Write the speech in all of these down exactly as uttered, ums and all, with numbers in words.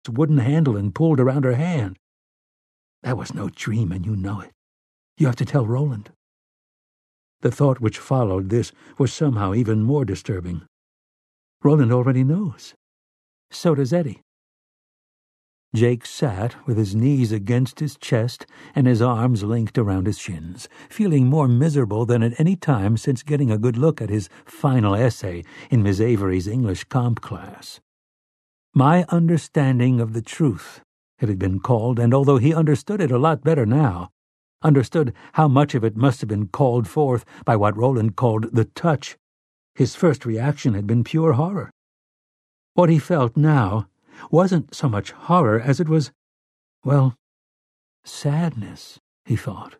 wooden handle and pulled around her hand. That was no dream, and you know it. You have to tell Roland. The thought which followed this was somehow even more disturbing. Roland already knows. So does Eddie. Jake sat with his knees against his chest and his arms linked around his shins, feeling more miserable than at any time since getting a good look at his final essay in Miss Avery's English comp class. My Understanding of the Truth, it had been called, and although he understood it a lot better now, understood how much of it must have been called forth by what Roland called the touch, his first reaction had been pure horror. What he felt now wasn't so much horror as it was, well, sadness, he thought.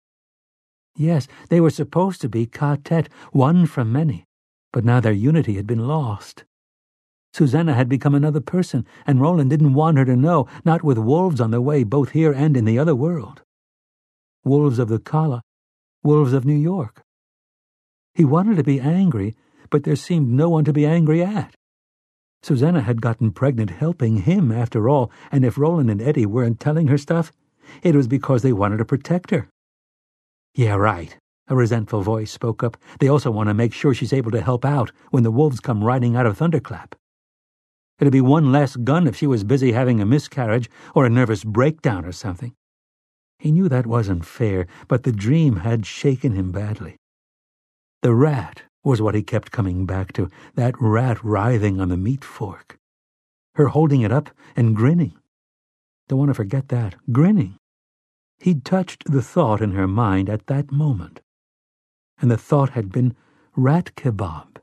Yes, they were supposed to be quartet, one from many, but now their unity had been lost. Susanna had become another person, and Roland didn't want her to know, not with wolves on the way both here and in the other world. Wolves of the Kala, wolves of New York. He wanted to be angry, but there seemed no one to be angry at. Susanna had gotten pregnant helping him, after all, and if Roland and Eddie weren't telling her stuff, it was because they wanted to protect her. Yeah, right, a resentful voice spoke up. They also want to make sure she's able to help out when the wolves come riding out of Thunderclap. It'd be one less gun if she was busy having a miscarriage or a nervous breakdown or something. He knew that wasn't fair, but the dream had shaken him badly. The rat was what he kept coming back to, that rat writhing on the meat fork. Her holding it up and grinning. Don't want to forget that, grinning. He'd touched the thought in her mind at that moment, and the thought had been rat kebab.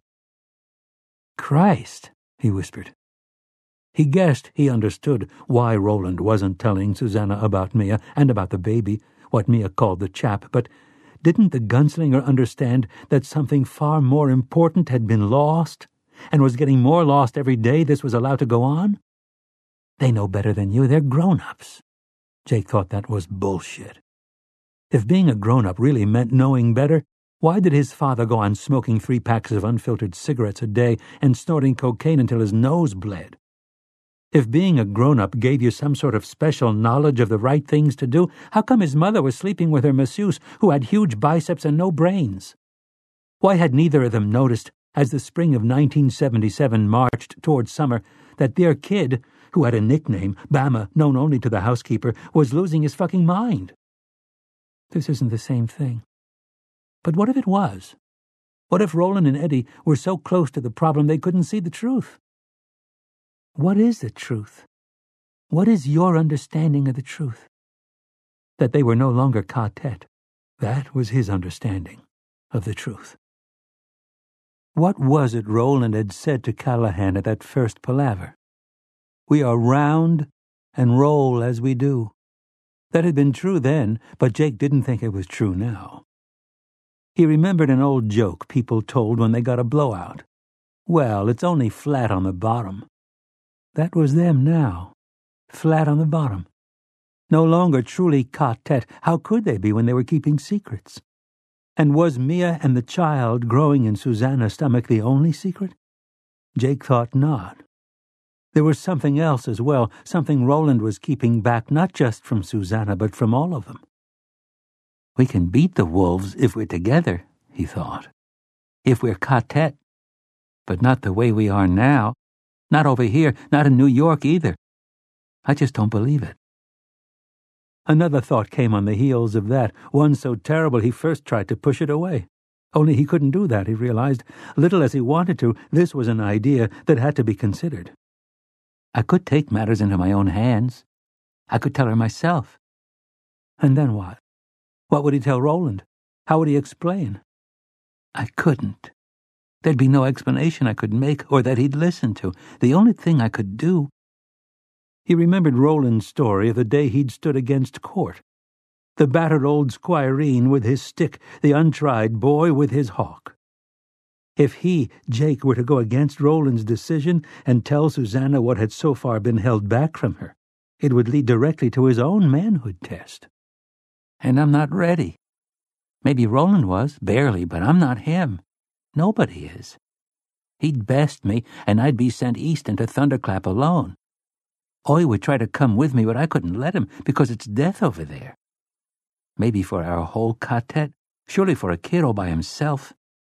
Christ, he whispered. He guessed he understood why Roland wasn't telling Susanna about Mia and about the baby, what Mia called the chap, but didn't the gunslinger understand that something far more important had been lost, and was getting more lost every day this was allowed to go on? They know better than you, they're grown-ups. Jake thought that was bullshit. If being a grown-up really meant knowing better, why did his father go on smoking three packs of unfiltered cigarettes a day and snorting cocaine until his nose bled? If being a grown-up gave you some sort of special knowledge of the right things to do, how come his mother was sleeping with her masseuse who had huge biceps and no brains? Why had neither of them noticed, as the spring of nineteen seventy-seven marched toward summer, that their kid, who had a nickname, Bama, known only to the housekeeper, was losing his fucking mind? This isn't the same thing. But what if it was? What if Roland and Eddie were so close to the problem they couldn't see the truth? What is the truth? What is your understanding of the truth? That they were no longer quartet. That was his understanding of the truth. What was it Roland had said to Callahan at that first palaver? We are round and roll as we do. That had been true then, but Jake didn't think it was true now. He remembered an old joke people told when they got a blowout. Well, it's only flat on the bottom. That was them now, flat on the bottom. No longer truly quartet. How could they be when they were keeping secrets? And was Mia and the child growing in Susanna's stomach the only secret? Jake thought not. There was something else as well, something Roland was keeping back not just from Susanna but from all of them. We can beat the wolves if we're together, he thought. If we're quartet. But not the way we are now. Not over here, not in New York either. I just don't believe it. Another thought came on the heels of that, one so terrible he first tried to push it away. Only he couldn't do that, he realized. Little as he wanted to, this was an idea that had to be considered. I could take matters into my own hands. I could tell her myself. And then what? What would he tell Roland? How would he explain? I couldn't. There'd be no explanation I could make or that he'd listen to. The only thing I could do... He remembered Roland's story of the day he'd stood against court. The battered old squireen with his stick, the untried boy with his hawk. If he, Jake, were to go against Roland's decision and tell Susanna what had so far been held back from her, it would lead directly to his own manhood test. And I'm not ready. Maybe Roland was, barely, but I'm not him. Nobody is. He'd best me, and I'd be sent east into Thunderclap alone. Oi would try to come with me, but I couldn't let him because it's death over there. Maybe for our whole quartet, surely for a kid all by himself.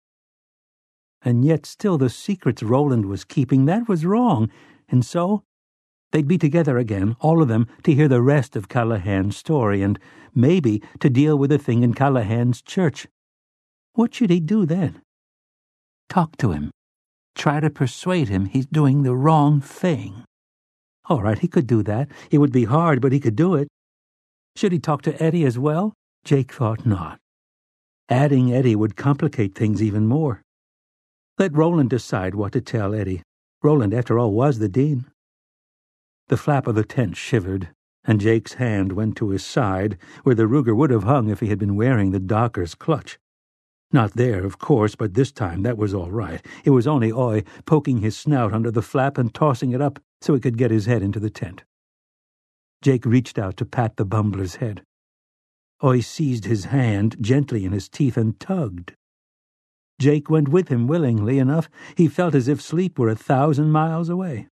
And yet still the secrets Roland was keeping, that was wrong, and so they'd be together again, all of them, to hear the rest of Callahan's story, and maybe to deal with the thing in Callahan's church. What should he do then? Talk to him. Try to persuade him he's doing the wrong thing. All right, he could do that. It would be hard, but he could do it. Should he talk to Eddie as well? Jake thought not. Adding Eddie would complicate things even more. Let Roland decide what to tell Eddie. Roland, after all, was the dean. The flap of the tent shivered, and Jake's hand went to his side, where the Ruger would have hung if he had been wearing the docker's clutch. Not there, of course, but this time that was all right. It was only Oi poking his snout under the flap and tossing it up so he could get his head into the tent. Jake reached out to pat the bumbler's head. Oi seized his hand gently in his teeth and tugged. Jake went with him willingly enough. He felt as if sleep were a thousand miles away.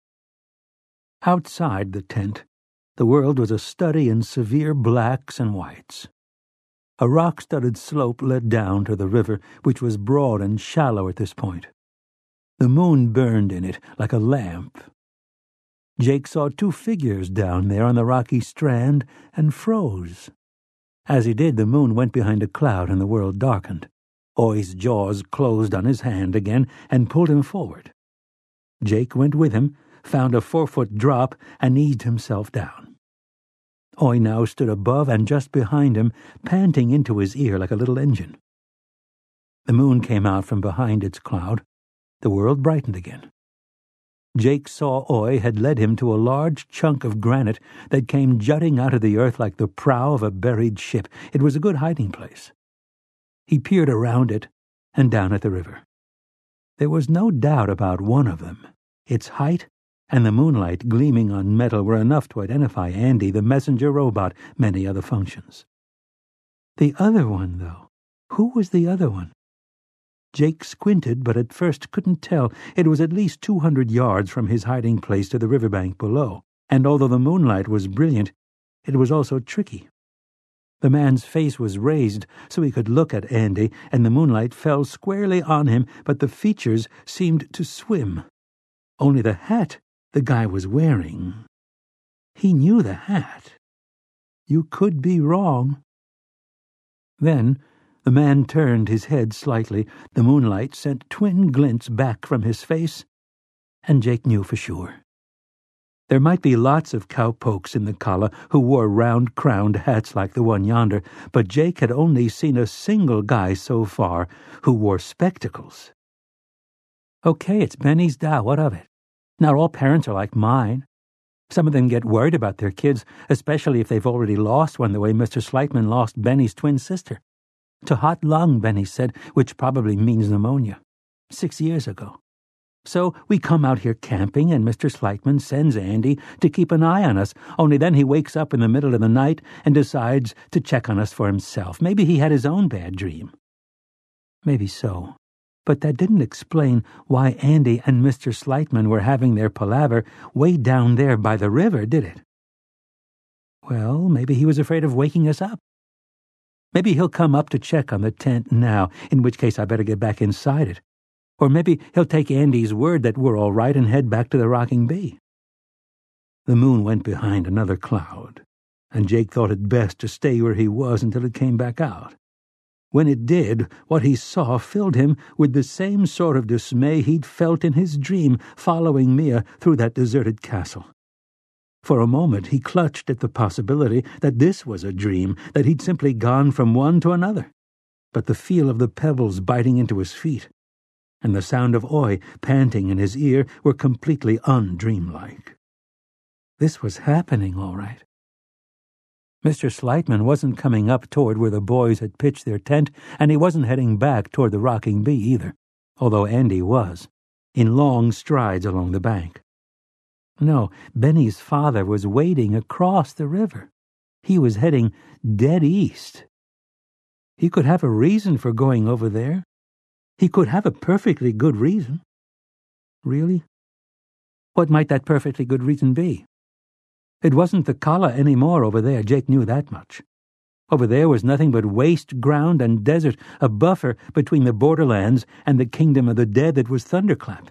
Outside the tent, the world was a study in severe blacks and whites. A rock-studded slope led down to the river, which was broad and shallow at this point. The moon burned in it like a lamp. Jake saw two figures down there on the rocky strand and froze. As he did, the moon went behind a cloud and the world darkened. Oi's jaws closed on his hand again and pulled him forward. Jake went with him, found a four-foot drop, and eased himself down. Oi now stood above and just behind him, panting into his ear like a little engine. The moon came out from behind its cloud. The world brightened again. Jake saw Oi had led him to a large chunk of granite that came jutting out of the earth like the prow of a buried ship. It was a good hiding place. He peered around it and down at the river. There was no doubt about one of them. Its height and the moonlight gleaming on metal were enough to identify Andy, the messenger robot, many other functions. The other one, though. Who was the other one? Jake squinted, but at first couldn't tell. It was at least two hundred yards from his hiding place to the riverbank below, and although the moonlight was brilliant, it was also tricky. The man's face was raised so he could look at Andy, and the moonlight fell squarely on him, but the features seemed to swim. Only the hat the guy was wearing. He knew the hat. You could be wrong. Then the man turned his head slightly. The moonlight sent twin glints back from his face, and Jake knew for sure. There might be lots of cowpokes in the Kala who wore round-crowned hats like the one yonder, but Jake had only seen a single guy so far who wore spectacles. Okay, it's Benny's Dow, what of it? Not all parents are like mine. Some of them get worried about their kids, especially if they've already lost one the way Mister Slightman lost Benny's twin sister. To hot lung, Benny said, which probably means pneumonia. Six years ago. So we come out here camping, and Mister Slightman sends Andy to keep an eye on us, only then he wakes up in the middle of the night and decides to check on us for himself. Maybe he had his own bad dream. Maybe so. But that didn't explain why Andy and Mister Slightman were having their palaver way down there by the river, did it? Well, maybe he was afraid of waking us up. Maybe he'll come up to check on the tent now, in which case I better get back inside it. Or maybe he'll take Andy's word that we're all right and head back to the Rocking Bee. The moon went behind another cloud, and Jake thought it best to stay where he was until it came back out. When it did, what he saw filled him with the same sort of dismay he'd felt in his dream following Mia through that deserted castle. For a moment he clutched at the possibility that this was a dream, that he'd simply gone from one to another. But the feel of the pebbles biting into his feet and the sound of Oi panting in his ear were completely undreamlike. This was happening all right. Mister Slightman wasn't coming up toward where the boys had pitched their tent, and he wasn't heading back toward the Rocking Bee either, although Andy was, in long strides along the bank. No, Benny's father was wading across the river. He was heading dead east. He could have a reason for going over there. He could have a perfectly good reason. Really? What might that perfectly good reason be? It wasn't the Kala any more over there, Jake knew that much. Over there was nothing but waste ground and desert, a buffer between the borderlands and the kingdom of the dead that was Thunderclap.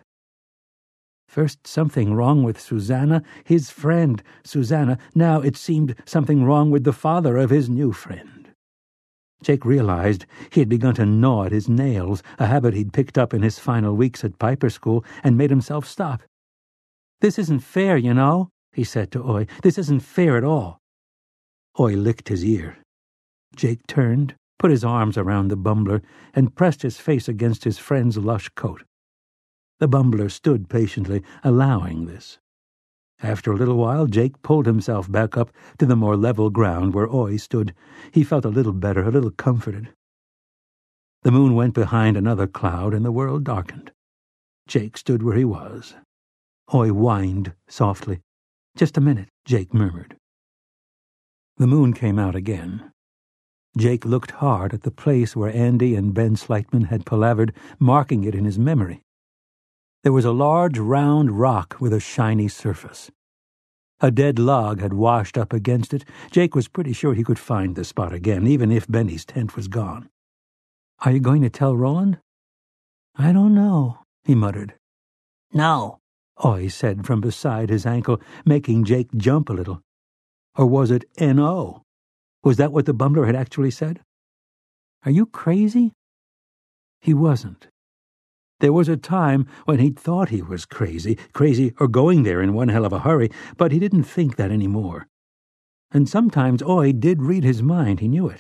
First something wrong with Susanna, his friend, Susanna. Now it seemed something wrong with the father of his new friend. Jake realized he had begun to gnaw at his nails, a habit he'd picked up in his final weeks at Piper School, and made himself stop. "This isn't fair, you know," he said to Oy. "This isn't fair at all." Oy licked his ear. Jake turned, put his arms around the bumbler, and pressed his face against his friend's lush coat. The bumbler stood patiently, allowing this. After a little while, Jake pulled himself back up to the more level ground where Oy stood. He felt a little better, a little comforted. The moon went behind another cloud, and the world darkened. Jake stood where he was. Oy whined softly. "Just a minute," Jake murmured. The moon came out again. Jake looked hard at the place where Andy and Ben Slightman had palavered, marking it in his memory. There was a large, round rock with a shiny surface. A dead log had washed up against it. Jake was pretty sure he could find the spot again, even if Benny's tent was gone. "Are you going to tell Roland?" "I don't know," he muttered. "No," Oy said from beside his ankle, making Jake jump a little. Or was it N O? Was that what the bumbler had actually said? "Are you crazy?" He wasn't. There was a time when he'd thought he was crazy, crazy or going there in one hell of a hurry, but he didn't think that any more. And sometimes Oy did read his mind, he knew it.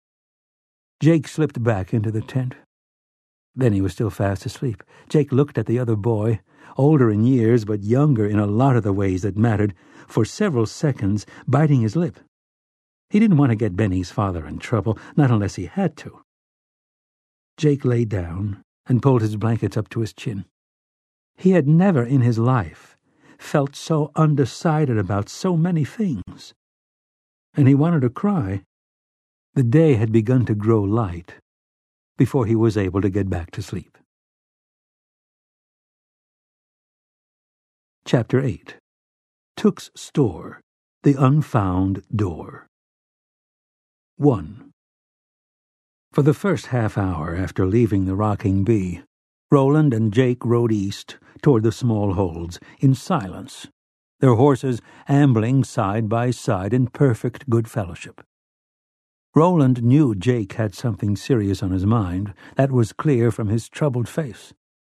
Jake slipped back into the tent. Then he was still fast asleep. Jake looked at the other boy, older in years but younger in a lot of the ways that mattered, for several seconds, biting his lip. He didn't want to get Benny's father in trouble, not unless he had to. Jake lay down and pulled his blankets up to his chin. He had never in his life felt so undecided about so many things. And he wanted to cry. The day had begun to grow light before he was able to get back to sleep. Chapter eight. Took's Store, The Unfound Door. one. For the first half hour after leaving the Rocking Bee, Roland and Jake rode east toward the small holds in silence, their horses ambling side by side in perfect good fellowship. Roland knew Jake had something serious on his mind. That was clear from his troubled face.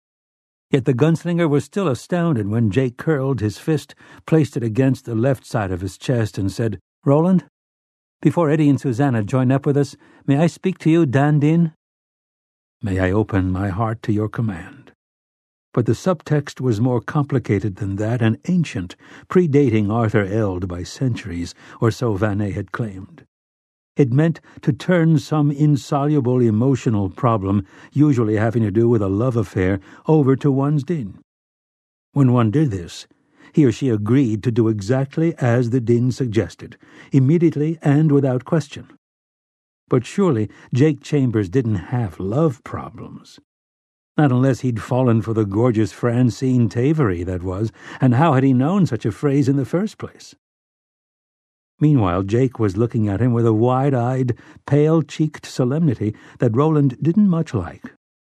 Yet the gunslinger was still astounded when Jake curled his fist, placed it against the left side of his chest, and said, "Roland, before Eddie and Susanna join up with us, may I speak to you, Dan Din?" "May I open my heart to your command." But the subtext was more complicated than that, and ancient, predating Arthur Eld by centuries, or so Vanet had claimed. It meant to turn some insoluble emotional problem, usually having to do with a love affair, over to one's Din. When one did this, he or she agreed to do exactly as the Din suggested, immediately and without question. But surely Jake Chambers didn't have love problems. Not unless he'd fallen for the gorgeous Francine Tavery, that was, and how had he known such a phrase in the first place? Meanwhile, Jake was looking at him with a wide-eyed, pale-cheeked solemnity that Roland didn't much like.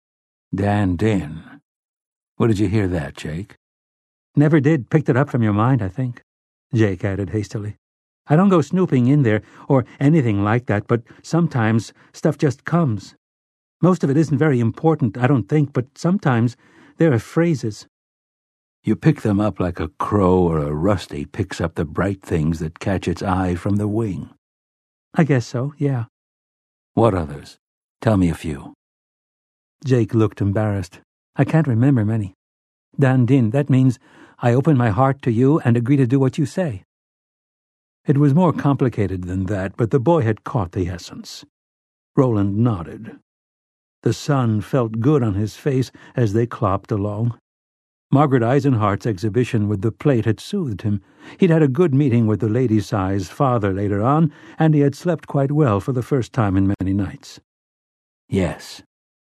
"Dan Din. Where did you hear that, Jake?" "Never did. Picked it up from your mind, I think," Jake added hastily. "I don't go snooping in there or anything like that, but sometimes stuff just comes. Most of it isn't very important, I don't think, but sometimes there are phrases." "You pick them up like a crow or a rusty picks up the bright things that catch its eye from the wing." "I guess so, yeah." "What others? Tell me a few." Jake looked embarrassed. "I can't remember many. Dan Din, that means I open my heart to you and agree to do what you say." It was more complicated than that, but the boy had caught the essence. Roland nodded. The sun felt good on his face as they clopped along. Margaret Eisenhardt's exhibition with the plate had soothed him. He'd had a good meeting with the lady-sized father later on, and he had slept quite well for the first time in many nights. "Yes."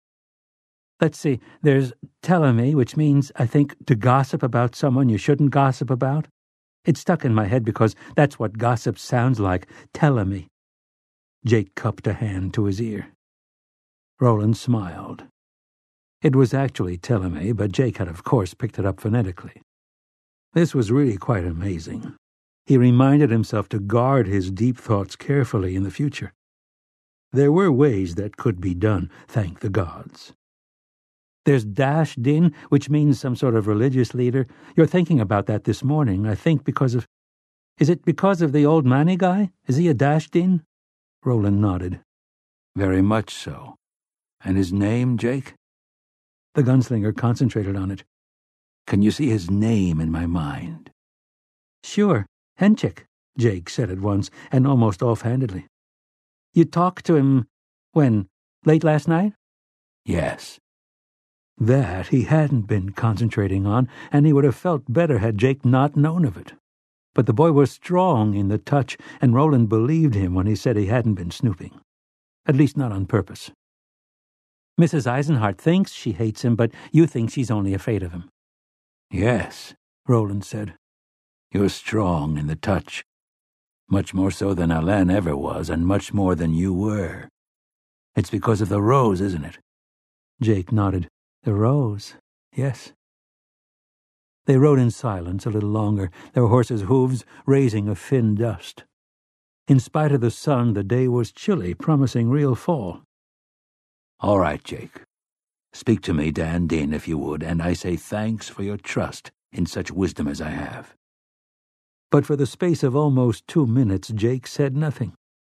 "Let's see, there's teleme, which means, I think, to gossip about someone you shouldn't gossip about. It stuck in my head because that's what gossip sounds like, telling-me. Jake cupped a hand to his ear. Roland smiled. It was actually telling-me, but Jake had of course picked it up phonetically. This was really quite amazing. He reminded himself to guard his deep thoughts carefully in the future. There were ways that could be done, thank the gods. There's Dash Din, which means some sort of religious leader. You're thinking about that this morning, I think, because of... Is it because of the old Manny guy? Is he a Dash Din? Roland nodded. Very much so. And his name, Jake? The gunslinger concentrated on it. Can you see his name in my mind? Sure, Henchik, Jake said at once, and almost offhandedly. You talked to him, when, late last night? Yes. That he hadn't been concentrating on, and he would have felt better had Jake not known of it. But the boy was strong in the touch, and Roland believed him when he said he hadn't been snooping. At least not on purpose. Missus Eisenhart thinks she hates him, but you think she's only afraid of him. Yes, Roland said. You're strong in the touch. Much more so than Alain ever was, and much more than you were. It's because of the rose, isn't it? Jake nodded. The rose, yes. They rode in silence a little longer, their horses' hooves raising a thin dust. In spite of the sun, the day was chilly, promising real fall. All right, Jake. Speak to me, Dan Din, if you would, and I say thanks for your trust in such wisdom as I have. But for the space of almost two minutes, Jake said nothing.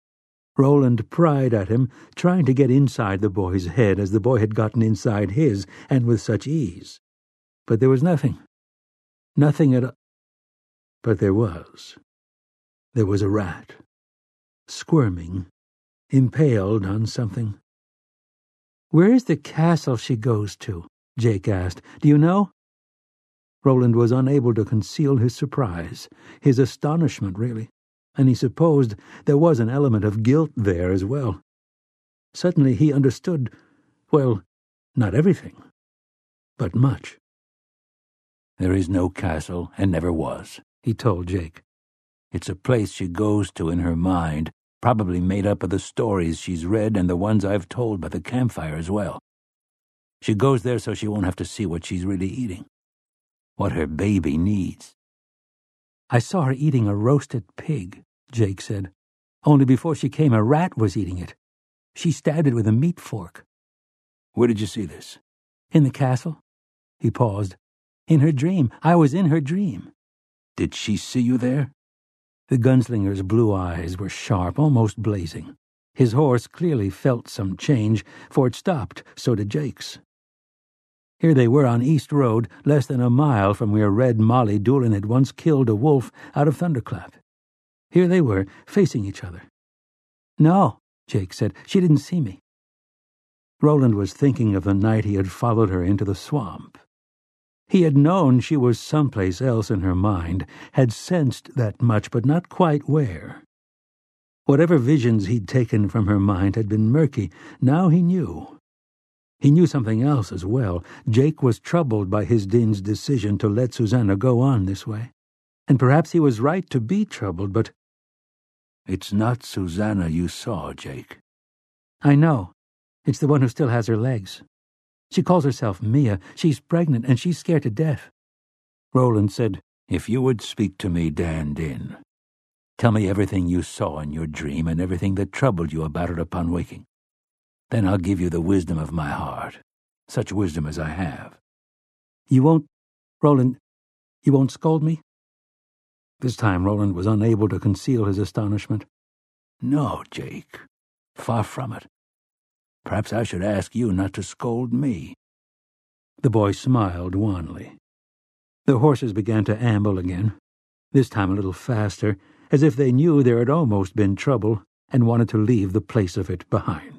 Roland pried at him, trying to get inside the boy's head as the boy had gotten inside his, and with such ease. But there was nothing. Nothing at all. But there was. There was a rat. Squirming. Impaled on something. Where is the castle she goes to? Jake asked. Do you know? Roland was unable to conceal his surprise, his astonishment, really, and he supposed there was an element of guilt there as well. Suddenly he understood, well, not everything, but much. There is no castle, and never was, he told Jake. It's a place she goes to in her mind, probably made up of the stories she's read and the ones I've told by the campfire as well. She goes there so she won't have to see what she's really eating. What her baby needs. I saw her eating a roasted pig, Jake said. Only before she came, a rat was eating it. She stabbed it with a meat fork. Where did you see this? In the castle. He paused. In her dream. I was in her dream. Did she see you there? The gunslinger's blue eyes were sharp, almost blazing. His horse clearly felt some change, for it stopped, so did Jake's. Here they were on East Road, less than a mile from where Red Molly Doolin had once killed a wolf out of Thunderclap. Here they were, facing each other. No, Jake said, she didn't see me. Roland was thinking of the night he had followed her into the swamp. He had known she was someplace else in her mind, had sensed that much, but not quite where. Whatever visions he'd taken from her mind had been murky. Now he knew. He knew something else as well. Jake was troubled by his Din's decision to let Susanna go on this way. And perhaps he was right to be troubled, but... It's not Susanna you saw, Jake. I know. It's the one who still has her legs. She calls herself Mia. She's pregnant, and she's scared to death. Roland said, If you would speak to me, Dan Din, tell me everything you saw in your dream and everything that troubled you about it upon waking. Then I'll give you the wisdom of my heart, such wisdom as I have. You won't, Roland, you won't scold me? This time Roland was unable to conceal his astonishment. No, Jake, far from it. Perhaps I should ask you not to scold me. The boy smiled wanly. The horses began to amble again, this time a little faster, as if they knew there had almost been trouble and wanted to leave the place of it behind.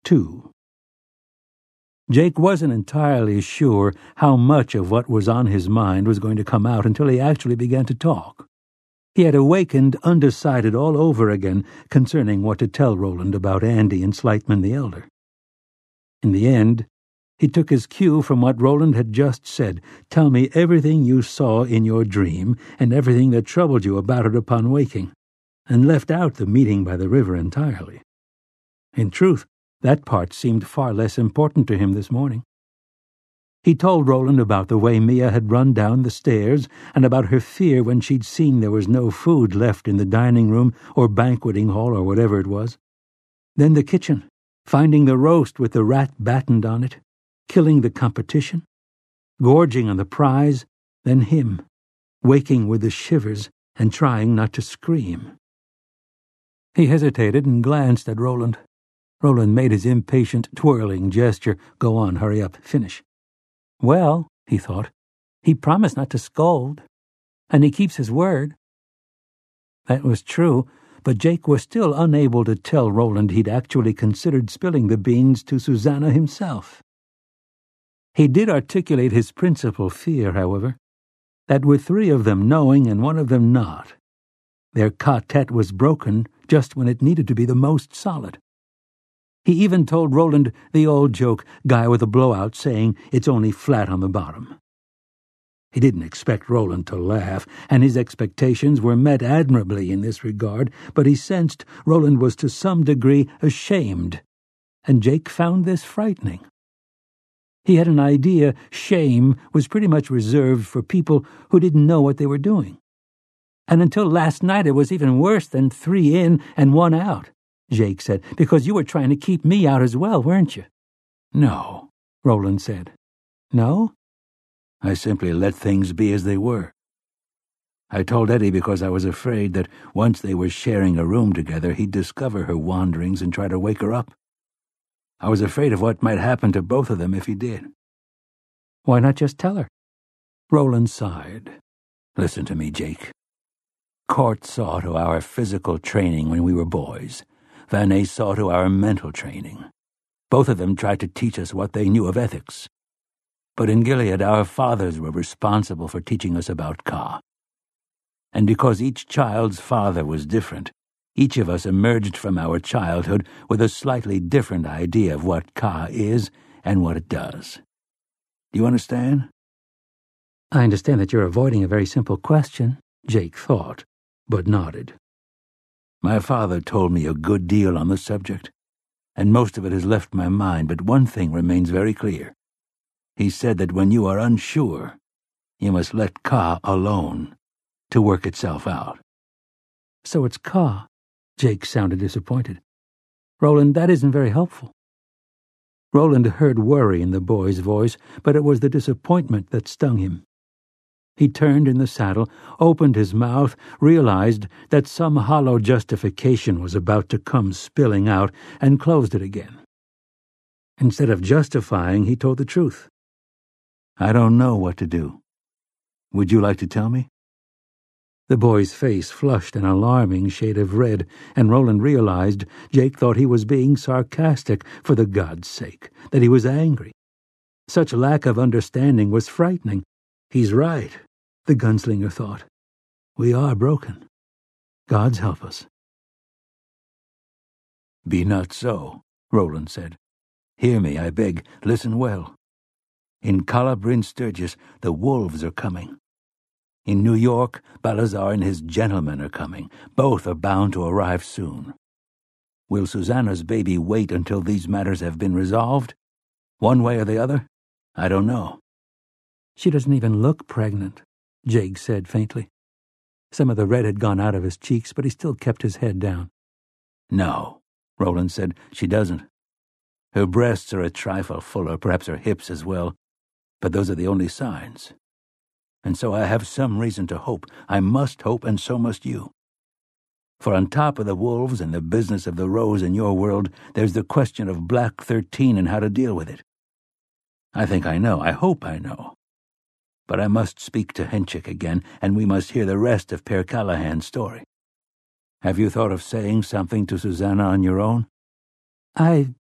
two. Jake wasn't entirely sure how much of what was on his mind was going to come out until he actually began to talk. He had awakened undecided all over again concerning what to tell Roland about Andy and Slightman the Elder. In the end, he took his cue from what Roland had just said. Tell me everything you saw in your dream and everything that troubled you about it upon waking, and left out the meeting by the river entirely. In truth, that part seemed far less important to him this morning. He told Roland about the way Mia had run down the stairs and about her fear when she'd seen there was no food left in the dining room or banqueting hall or whatever it was. Then the kitchen, finding the roast with the rat battened on it, killing the competition, gorging on the prize, then him, waking with the shivers and trying not to scream. He hesitated and glanced at Roland. Roland made his impatient, twirling gesture. Go on, hurry up, finish. Well, he thought, he promised not to scold, and he keeps his word. That was true, but Jake was still unable to tell Roland he'd actually considered spilling the beans to Susanna himself. He did articulate his principal fear, however, that with three of them knowing and one of them not, their quartet was broken just when it needed to be the most solid. He even told Roland the old joke, guy with a blowout saying it's only flat on the bottom. He didn't expect Roland to laugh, and his expectations were met admirably in this regard, but he sensed Roland was to some degree ashamed, and Jake found this frightening. He had an idea shame was pretty much reserved for people who didn't know what they were doing. And until last night it was even worse than three in and one out, Jake said, because you were trying to keep me out as well, weren't you? No, Roland said. No? I simply let things be as they were. I told Eddie because I was afraid that once they were sharing a room together, he'd discover her wanderings and try to wake her up. I was afraid of what might happen to both of them if he did. Why not just tell her? Roland sighed. Listen to me, Jake. Court saw to our physical training when we were boys. Vanet saw to our mental training. Both of them tried to teach us what they knew of ethics. But in Gilead, our fathers were responsible for teaching us about Ka. And because each child's father was different, each of us emerged from our childhood with a slightly different idea of what Ka is and what it does. Do you understand? I understand that you're avoiding a very simple question, Jake thought, but nodded. My father told me a good deal on the subject, and most of it has left my mind, but one thing remains very clear. He said that when you are unsure, you must let Ka alone to work itself out. So it's Ka. Jake sounded disappointed. Roland, that isn't very helpful. Roland heard worry in the boy's voice, but it was the disappointment that stung him. He turned in the saddle, opened his mouth, realized that some hollow justification was about to come spilling out, and closed it again. Instead of justifying, he told the truth. I don't know what to do. Would you like to tell me? The boy's face flushed an alarming shade of red, and Roland realized Jake thought he was being sarcastic for the God's sake, that he was angry. Such lack of understanding was frightening. He's right, the gunslinger thought. We are broken. God's help us. Be not so, Roland said. Hear me, I beg. Listen well. In Calla Bryn Sturgis, the wolves are coming. In New York, Balazar and his gentlemen are coming. Both are bound to arrive soon. Will Susanna's baby wait until these matters have been resolved? One way or the other? I don't know. She doesn't even look pregnant, Jake said faintly. Some of the red had gone out of his cheeks, but he still kept his head down. No, Roland said, she doesn't. Her breasts are a trifle fuller, perhaps her hips as well, but those are the only signs. And so I have some reason to hope. I must hope, and so must you. For on top of the wolves and the business of the rose in your world, there's the question of Black Thirteen and how to deal with it. I think I know, I hope I know. But I must speak to Henchik again, and we must hear the rest of Per Callahan's story. Have you thought of saying something to Susanna on your own? I...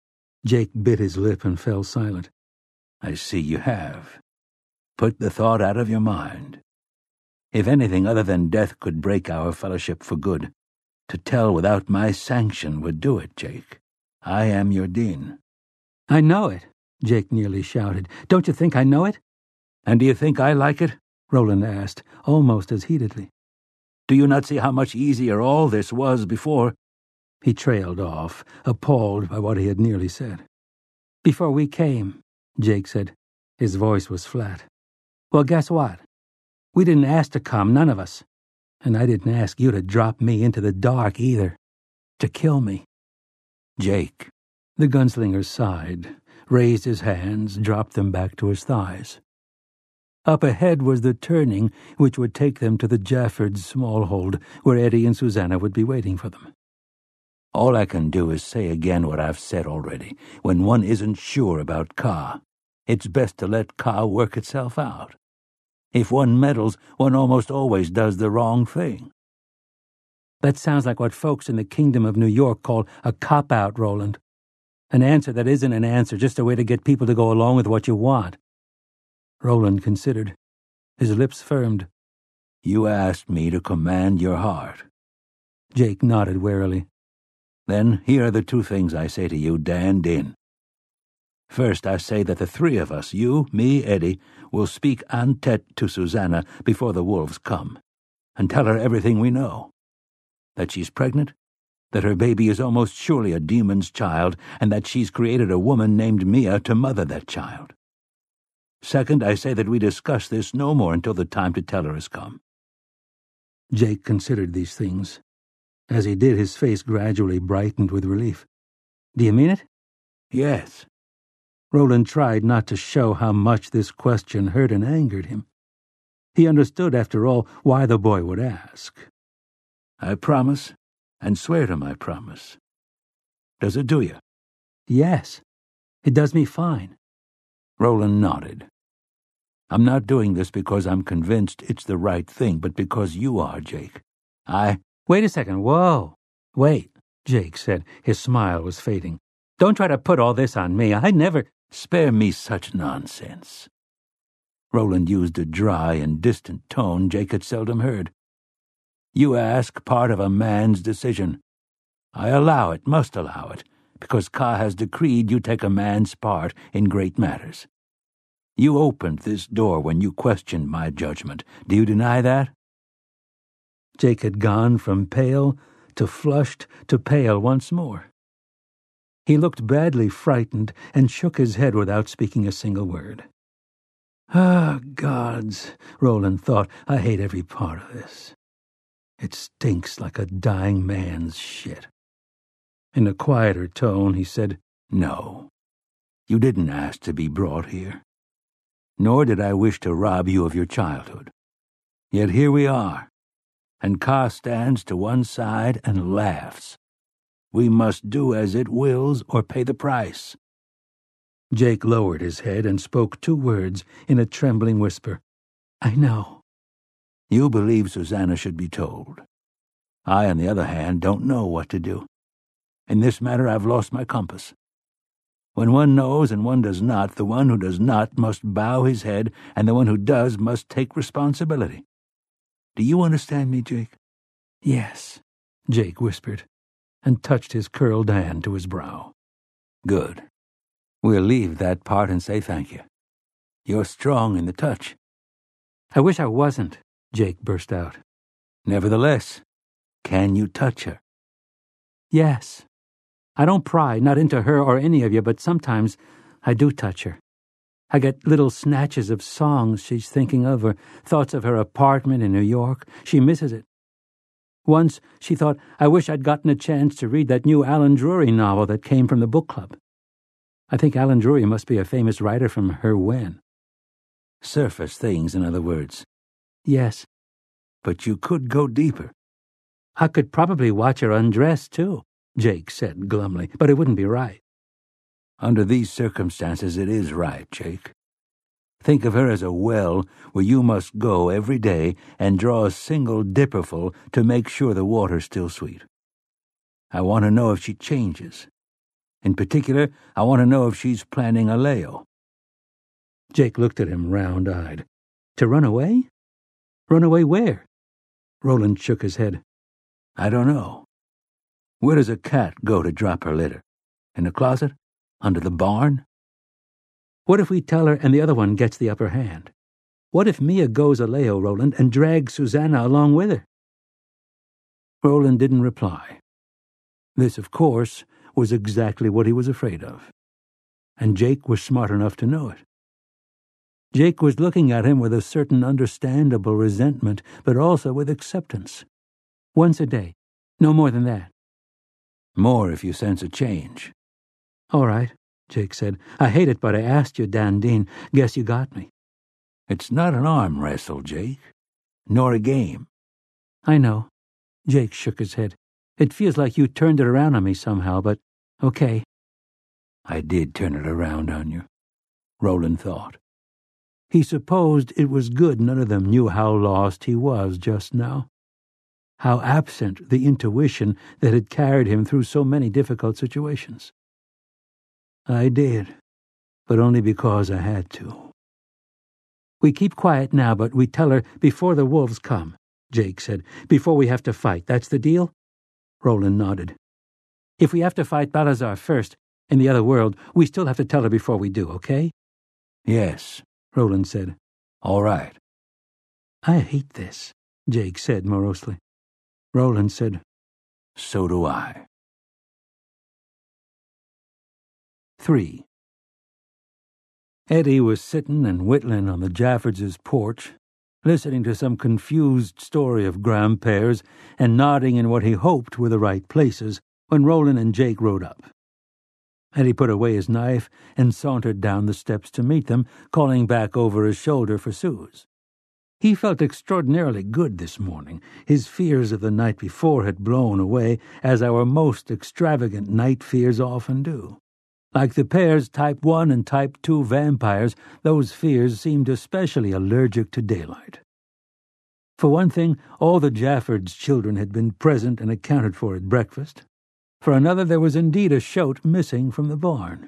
Jake bit his lip and fell silent. I see you have. Put the thought out of your mind. If anything other than death could break our fellowship for good, to tell without my sanction would do it, Jake. I am your dean. I know it, Jake nearly shouted. Don't you think I know it? And do you think I like it? Roland asked, almost as heatedly. Do you not see how much easier all this was before? He trailed off, appalled by what he had nearly said. Before we came, Jake said. His voice was flat. Well, guess what? We didn't ask to come, none of us. And I didn't ask you to drop me into the dark either. To kill me. Jake. The gunslinger sighed, raised his hands, dropped them back to his thighs. Up ahead was the turning which would take them to the Jaffords' small hold, where Eddie and Susanna would be waiting for them. All I can do is say again what I've said already. When one isn't sure about Ka, it's best to let Ka work itself out. If one meddles, one almost always does the wrong thing. That sounds like what folks in the Kingdom of New York call a cop-out, Roland. An answer that isn't an answer, just a way to get people to go along with what you want. Roland considered. His lips firmed. You asked me to command your heart. Jake nodded warily. Then here are the two things I say to you, Dan Din. First, I say that the three of us, you, me, Eddie, will speak en tête to Susanna before the wolves come, and tell her everything we know. That she's pregnant, that her baby is almost surely a demon's child, and that she's created a woman named Mia to mother that child. Second, I say that we discuss this no more until the time to tell her has come. Jake considered these things. As he did, his face gradually brightened with relief. Do you mean it? Yes. Roland tried not to show how much this question hurt and angered him. He understood, after all, why the boy would ask. I promise, and swear to my promise. Does it do you? Yes. It does me fine. Roland nodded. I'm not doing this because I'm convinced it's the right thing, but because you are, Jake. I... Wait a second. Whoa. Wait, Jake said. His smile was fading. Don't try to put all this on me. I never... Spare me such nonsense. Roland used a dry and distant tone Jake had seldom heard. You ask part of a man's decision. I allow it, must allow it, because Ka has decreed you take a man's part in great matters. You opened this door when you questioned my judgment. Do you deny that? Jake had gone from pale to flushed to pale once more. He looked badly frightened and shook his head without speaking a single word. Ah, gods, Roland thought, I hate every part of this. It stinks like a dying man's shit. In a quieter tone, he said, No, you didn't ask to be brought here. Nor did I wish to rob you of your childhood. Yet here we are, and Ka stands to one side and laughs. We must do as it wills or pay the price. Jake lowered his head and spoke two words in a trembling whisper. I know. You believe Susanna should be told. I, on the other hand, don't know what to do. In this matter I've lost my compass. When one knows and one does not, the one who does not must bow his head, and the one who does must take responsibility. Do you understand me, Jake? Yes, Jake whispered, and touched his curled hand to his brow. Good. We'll leave that part and say thank you. You're strong in the touch. I wish I wasn't, Jake burst out. Nevertheless, can you touch her? Yes. I don't pry, not into her or any of you, but sometimes I do touch her. I get little snatches of songs she's thinking of, or thoughts of her apartment in New York. She misses it. Once she thought, I wish I'd gotten a chance to read that new Alan Drury novel that came from the book club. I think Alan Drury must be a famous writer from her when. Surface things, in other words. Yes. But you could go deeper. I could probably watch her undress, too, Jake said glumly, but it wouldn't be right. Under these circumstances, it is right, Jake. Think of her as a well where you must go every day and draw a single dipperful to make sure the water's still sweet. I want to know if she changes, In particular, I want to know if she's planning a layo." Jake looked at him round-eyed. "To run away? Run away where?" Roland shook his head. "I don't know. Where does a cat go to drop her litter? In the closet? Under the barn?" "What if we tell her and the other one gets the upper hand? What if Mia goes a layo, Roland, and drags Susanna along with her?" Roland didn't reply. This, of course, was exactly what he was afraid of. And Jake was smart enough to know it. Jake was looking at him with a certain understandable resentment, but also with acceptance. "Once a day. No more than that." "More if you sense a change." "All right," Jake said. "I hate it, but I asked you, Dandine. Guess you got me." "It's not an arm wrestle, Jake. Nor a game." "I know." Jake shook his head. "It feels like you turned it around on me somehow, but okay." "I did turn it around on you," Roland thought. He supposed it was good none of them knew how lost he was just now, how absent the intuition that had carried him through so many difficult situations. "I did, but only because I had to." "We keep quiet now, but we tell her before the wolves come," Jake said. "Before we have to fight. That's the deal?" Roland nodded. "If we have to fight Balazar first, in the other world, we still have to tell her before we do, okay?" "Yes," Roland said. "All right." "I hate this," Jake said morosely. Roland said, "So do I." Three. Eddie was sitting and whittling on the Jaffords' porch, listening to some confused story of grandpares and nodding in what he hoped were the right places, when Roland and Jake rode up. Eddie put away his knife and sauntered down the steps to meet them, calling back over his shoulder for Suze. He felt extraordinarily good this morning. His fears of the night before had blown away, as our most extravagant night fears often do. Like the pairs Type one and Type two vampires, those fears seemed especially allergic to daylight. For one thing, all the Jaffords' children had been present and accounted for at breakfast. For another, there was indeed a shoat missing from the barn.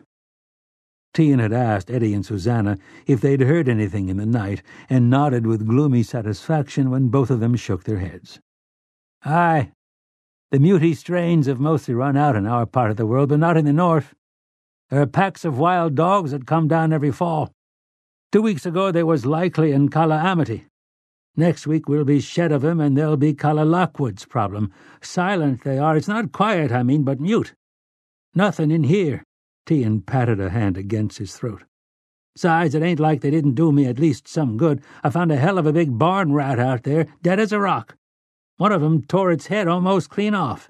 Tian had asked Eddie and Susanna if they'd heard anything in the night, and nodded with gloomy satisfaction when both of them shook their heads. "Aye, the muty strains have mostly run out in our part of the world, but not in the north. There are packs of wild dogs that come down every fall. Two weeks ago there was Likely and Calla Amity. Next week will be Shed of 'em, and there'll be Calla Lockwood's problem. Silent they are. It's not quiet, I mean, but mute. Nothing in here." Tian patted a hand against his throat. "Besides, it ain't like they didn't do me at least some good. I found a hell of a big barn rat out there, dead as a rock. One of 'em tore its head almost clean off."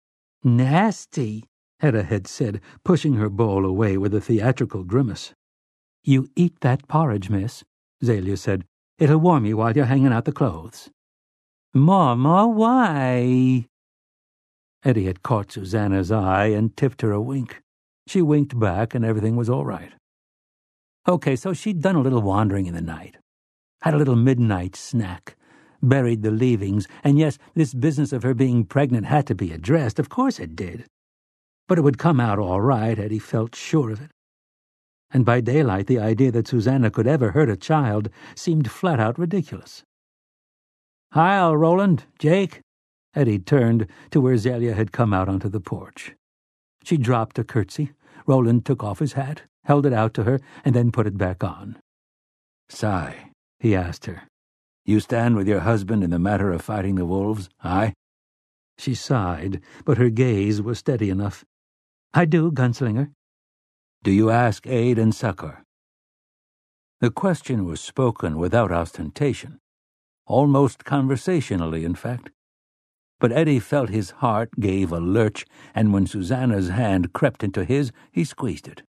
"Nasty," Hedda had said, pushing her bowl away with a theatrical grimace. "You eat that porridge, miss," Zalia said. "It'll warm you while you're hanging out the clothes." "Mama, why?" Eddie had caught Susanna's eye and tipped her a wink. She winked back, and everything was all right. Okay, so she'd done a little wandering in the night. Had a little midnight snack. Buried the leavings, and yes, this business of her being pregnant had to be addressed. Of course it did. But it would come out all right, Eddie felt sure of it. And by daylight, the idea that Susanna could ever hurt a child seemed flat-out ridiculous. "Heil, Roland, Jake." Eddie turned to where Zelia had come out onto the porch. She dropped a curtsy. Roland took off his hat, held it out to her, and then put it back on. "Sigh," he asked her. "You stand with your husband in the matter of fighting the wolves, aye?" She sighed, but her gaze was steady enough. "I do, Gunslinger." "Do you ask aid and succor?" The question was spoken without ostentation, almost conversationally, in fact. But Eddie felt his heart gave a lurch, and when Susanna's hand crept into his, he squeezed it.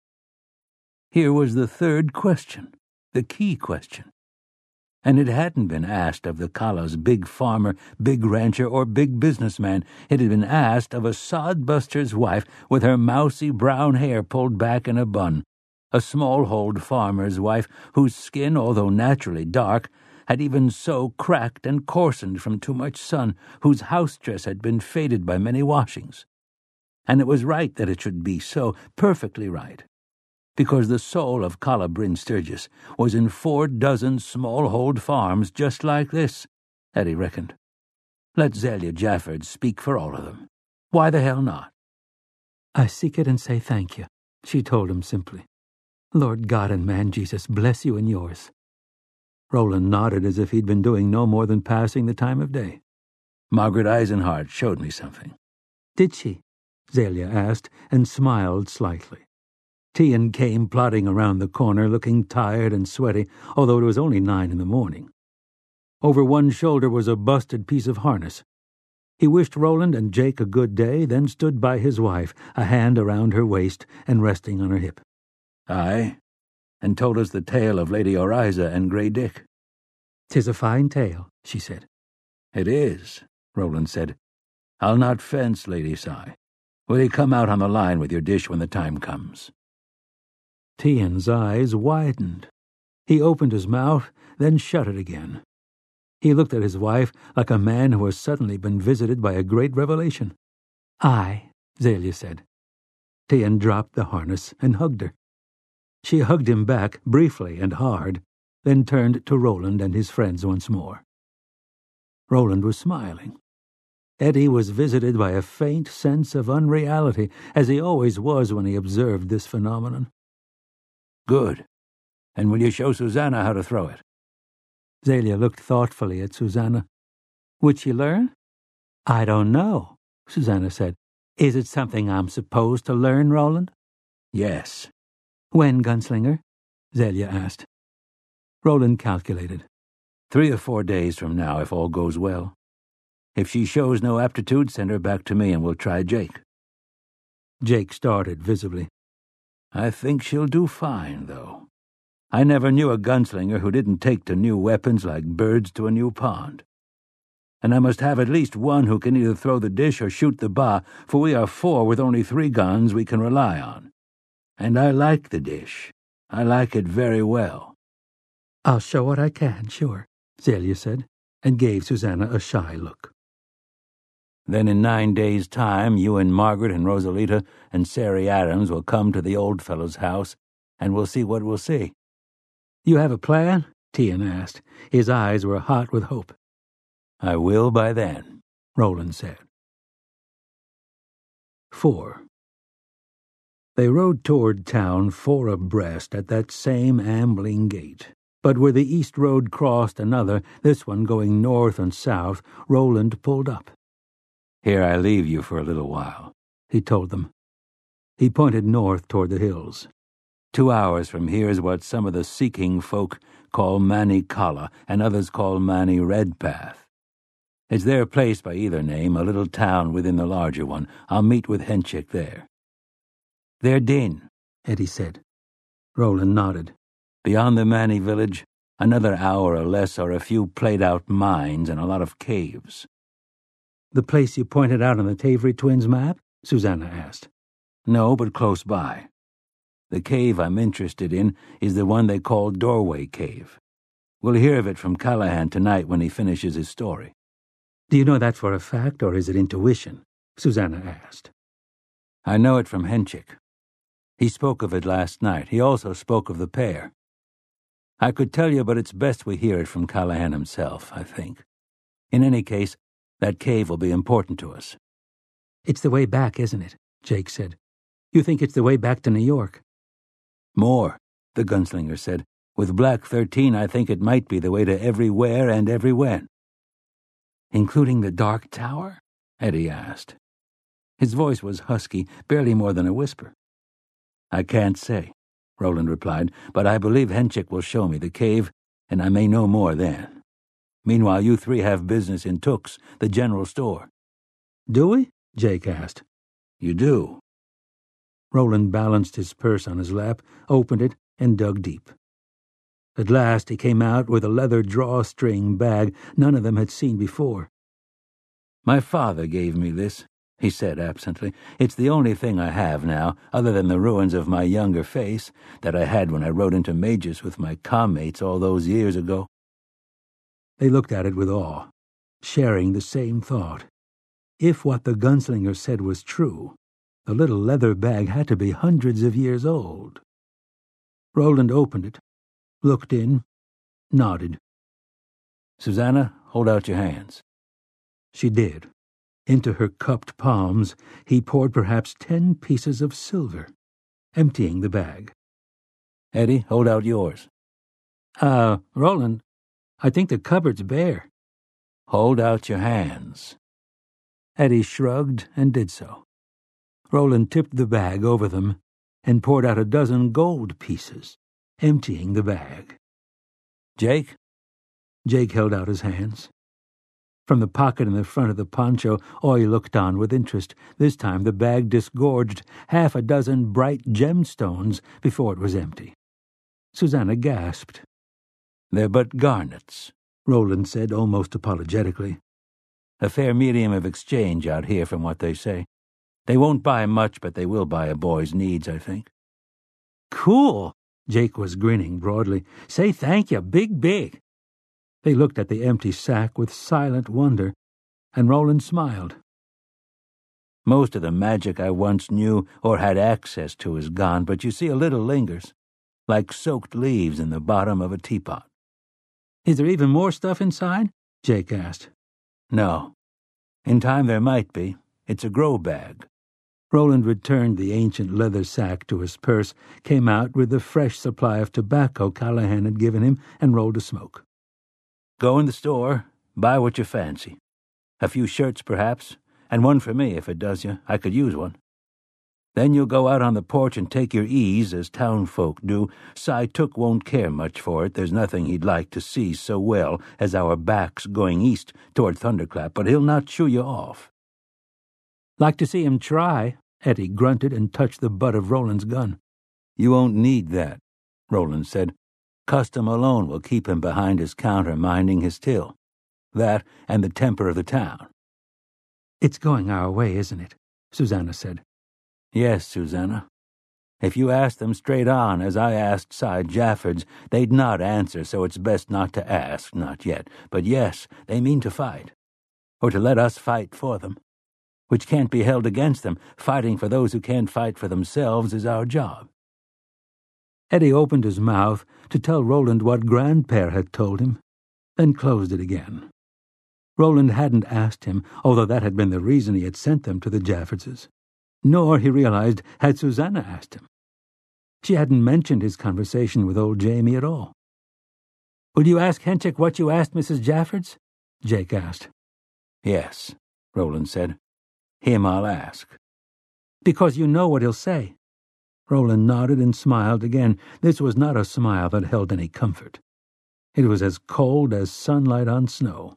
Here was the third question, the key question. And it hadn't been asked of the Calla's big farmer, big rancher, or big businessman. It had been asked of a sodbuster's wife with her mousy brown hair pulled back in a bun, a small-hold farmer's wife whose skin, although naturally dark, had even so cracked and coarsened from too much sun, whose house dress had been faded by many washings. And it was right that it should be so, perfectly right. Because the soul of Calla Bryn Sturgis was in four dozen small-hold farms just like this, Eddie reckoned. Let Zelia Jafford speak for all of them. Why the hell not? I seek it and say thank you, she told him simply. Lord God and man Jesus bless you and yours. Roland nodded as if he'd been doing no more than passing the time of day. Margaret Eisenhart showed me something. Did she? Zelia asked, and smiled slightly. Tian came plodding around the corner, looking tired and sweaty, although it was only nine in the morning. Over one shoulder was a busted piece of harness. He wished Roland and Jake a good day, then stood by his wife, a hand around her waist and resting on her hip. Aye, and told us the tale of Lady Oriza and Grey Dick. "'Tis a fine tale," she said. It is, Roland said. I'll not fence, Lady Si. Will you come out on the line with your dish when the time comes? Tian's eyes widened. He opened his mouth, then shut it again. He looked at his wife like a man who has suddenly been visited by a great revelation. "Aye," Zelia said. Tian dropped the harness and hugged her. She hugged him back briefly and hard, then turned to Roland and his friends once more. Roland was smiling. Eddie was visited by a faint sense of unreality, as he always was when he observed this phenomenon. Good. And will you show Susanna how to throw it? Zelia looked thoughtfully at Susanna. Would she learn? I don't know, Susanna said. Is it something I'm supposed to learn, Roland? Yes. When, Gunslinger? Zelia asked. Roland calculated. Three or four days from now, if all goes well. If she shows no aptitude, send her back to me and we'll try Jake. Jake started visibly. I think she'll do fine, though. I never knew a gunslinger who didn't take to new weapons like birds to a new pond. And I must have at least one who can either throw the dish or shoot the ba, for we are four with only three guns we can rely on. And I like the dish. I like it very well. I'll show what I can, sure, Zelia said, and gave Susanna a shy look. Then in nine days' time, you and Margaret and Rosalita and Sari Adams will come to the old fellow's house, and we'll see what we'll see. You have a plan? Tian asked. His eyes were hot with hope. I will by then, Roland said. Four. They rode toward town four abreast at that same ambling gait. But where the east road crossed another, this one going north and south, Roland pulled up. Here I leave you for a little while, he told them. He pointed north toward the hills. Two hours from here is what some of the seeking folk call Manny Calla and others call Manny Redpath. It's their place by either name, a little town within the larger one. I'll meet with Henchik there. They're din, Eddie said. Roland nodded. Beyond the Manny village, another hour or less are a few played-out mines and a lot of caves. The place you pointed out on the Tavery twins' map? Susanna asked. No, but close by. The cave I'm interested in is the one they call Doorway Cave. We'll hear of it from Callahan tonight when he finishes his story. Do you know that for a fact, or is it intuition? Susanna asked. I know it from Henchik. He spoke of it last night. He also spoke of the pair. I could tell you, but it's best we hear it from Callahan himself, I think. In any case, that cave will be important to us. It's the way back, isn't it? Jake said. You think it's the way back to New York? More, the gunslinger said. With Black thirteen, I think it might be the way to everywhere and everywhen. Including the Dark Tower? Eddie asked. His voice was husky, barely more than a whisper. I can't say, Roland replied, but I believe Henchik will show me the cave, and I may know more then. Meanwhile, you three have business in Tooks, the general store. Do we? Jake asked. You do. Roland balanced his purse on his lap, opened it, and dug deep. At last he came out with a leather drawstring bag none of them had seen before. My father gave me this, he said absently. It's the only thing I have now, other than the ruins of my younger face that I had when I rode into Magus with my commates all those years ago. They looked at it with awe, sharing the same thought. If what the gunslinger said was true, The little leather bag had to be hundreds of years old. Roland opened it, looked in, nodded. "Susanna, hold out your hands." She did. Into her cupped palms he poured perhaps ten pieces of silver, emptying the bag. "Eddie, hold out yours." Uh, Roland, I think the cupboard's bare." "Hold out your hands." Eddie shrugged and did so. Roland tipped the bag over them and poured out a dozen gold pieces, emptying the bag. "Jake?" Jake held out his hands. From the pocket in the front of the poncho, Oy looked on with interest. This time the bag disgorged half a dozen bright gemstones before it was empty. Susanna gasped. "They're but garnets," Roland said almost apologetically. "A fair medium of exchange out here from what they say. They won't buy much, but they will buy a boy's needs, I think." "Cool!" Jake was grinning broadly. "Say thank you, big, big." They looked at the empty sack with silent wonder, and Roland smiled. "Most of the magic I once knew or had access to is gone, but you see a little lingers, like soaked leaves in the bottom of a teapot." "Is there even more stuff inside?" Jake asked. "No. In time there might be. It's a grow bag." Roland returned the ancient leather sack to his purse, came out with the fresh supply of tobacco Callahan had given him, and rolled a smoke. "Go in the store, buy what you fancy. A few shirts, perhaps, and one for me if it does you. I could use one. Then you'll go out on the porch and take your ease, as town folk do. Cy Took won't care much for it. There's nothing he'd like to see so well as our backs going east toward Thunderclap, but he'll not shoo you off." "Like to see him try," Eddie grunted and touched the butt of Roland's gun. "You won't need that," Roland said. "Custom alone will keep him behind his counter minding his till. That and the temper of the town." "It's going our way, isn't it?" Susanna said. "Yes, Susanna. If you asked them straight on, as I asked Cy Jaffords, they'd not answer, so it's best not to ask, not yet. But yes, they mean to fight. Or to let us fight for them. Which can't be held against them. Fighting for those who can't fight for themselves is our job." Eddie opened his mouth to tell Roland what Grandpère had told him, then closed it again. Roland hadn't asked him, although that had been the reason he had sent them to the Jaffordses. Nor, he realized, had Susanna asked him. She hadn't mentioned his conversation with old Jamie at all. "Will you ask Henchik what you asked Missus Jaffords?" Jake asked. "Yes," Roland said. "Him I'll ask." "Because you know what he'll say." Roland nodded and smiled again. This was not a smile that held any comfort. It was as cold as sunlight on snow.